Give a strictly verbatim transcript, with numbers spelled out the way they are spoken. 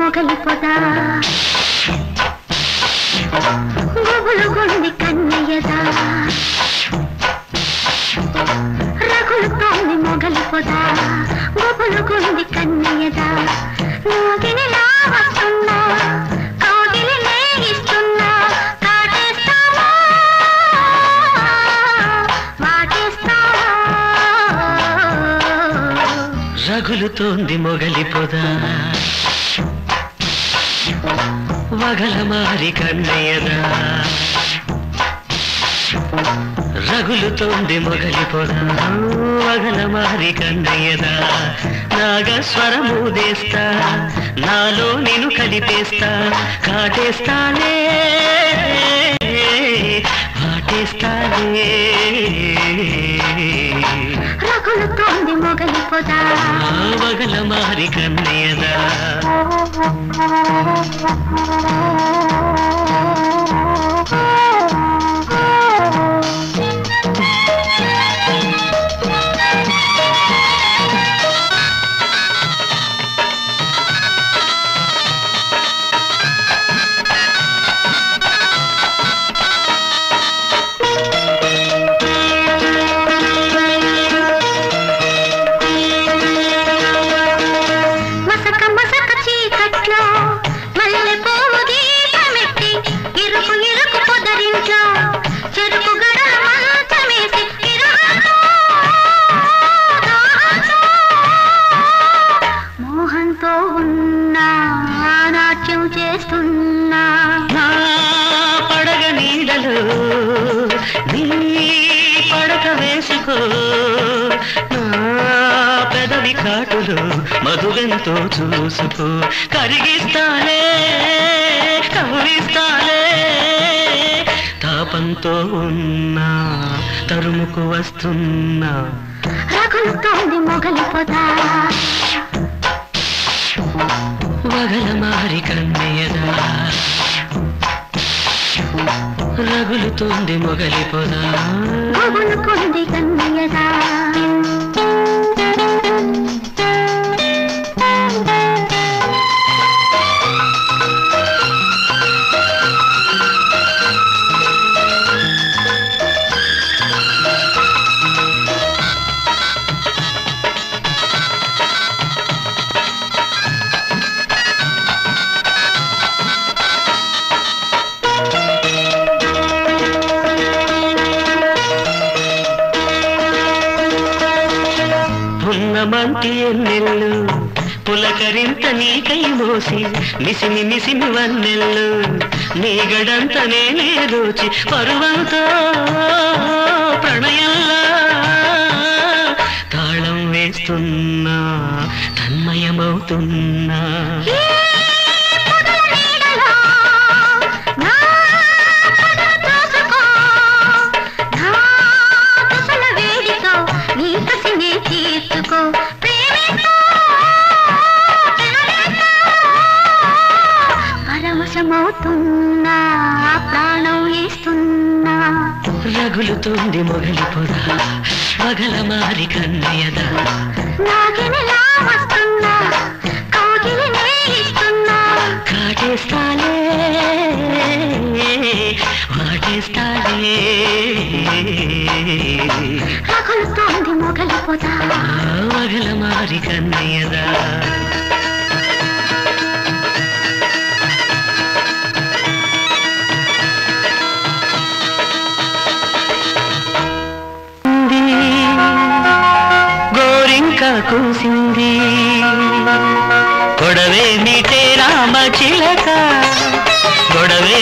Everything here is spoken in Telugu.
మొగలిపోదా గోగులు గుండి కన్నయ్యదా రగులుతోంది మొగలిపోదా గోగులు గుండి కన్నయ్యదా నాగినిలా వస్తున్నా కాగిలి నేగిస్తున్నా కాటేస్తావా వాటేస్తావా రగులుతోంది మొగలిపోదా వగల మారి కన్నయ్యదా రగులుతోంది మొగలిపోదా వగల మారి కన్నయ్యదా నాగస్వరమూదేస్తా నాలో నేను కలిపేస్తా కాటేస్తానే వాటేస్తానే రగులుతోంది మొగలిపోదా వగల మారి కన్నయ్యదా చేస్తున్నా నా పడగ నీడలో నీ పడక వేసుకో నా పెదవి కాటులో మధుగంతో చూసుకో కరిగిస్తాలే కవిస్తాలే తాపంతో ఉన్నా తరుముకు వస్తున్నా రగులుతోంది మొగలిపోదా వగల మారి కన్నయ్యదా రగులుతోంది మొగలిపోదా గోగులుకుంది కన్నయ్యదా మంటి ఎన్నెల్లు పులకరింత నీకై మోసి మిసిమి మిసిమి వన్నెల్లు నీ గడంత నేనే దోచి పరువంతో ప్రణయంలా తాళం వేస్తున్నా తన్మయమవుతున్నా పరవశమవుతున్నా ప్రాణం ఇస్తున్నా రగులుతోంది మొగలిపోదా వగల మారి కన్నయ్యదా నాగినిలా వస్తున్నా కాగిలి నేగిస్తున్నా కాటేస్తాలే వాటేస్తాలే రగులుతోంది మొగలిపోదా వగల మారి కన్నయ్యదా గోరింకా కూసింది గొడవే మీటే రామ చిలక గొడవే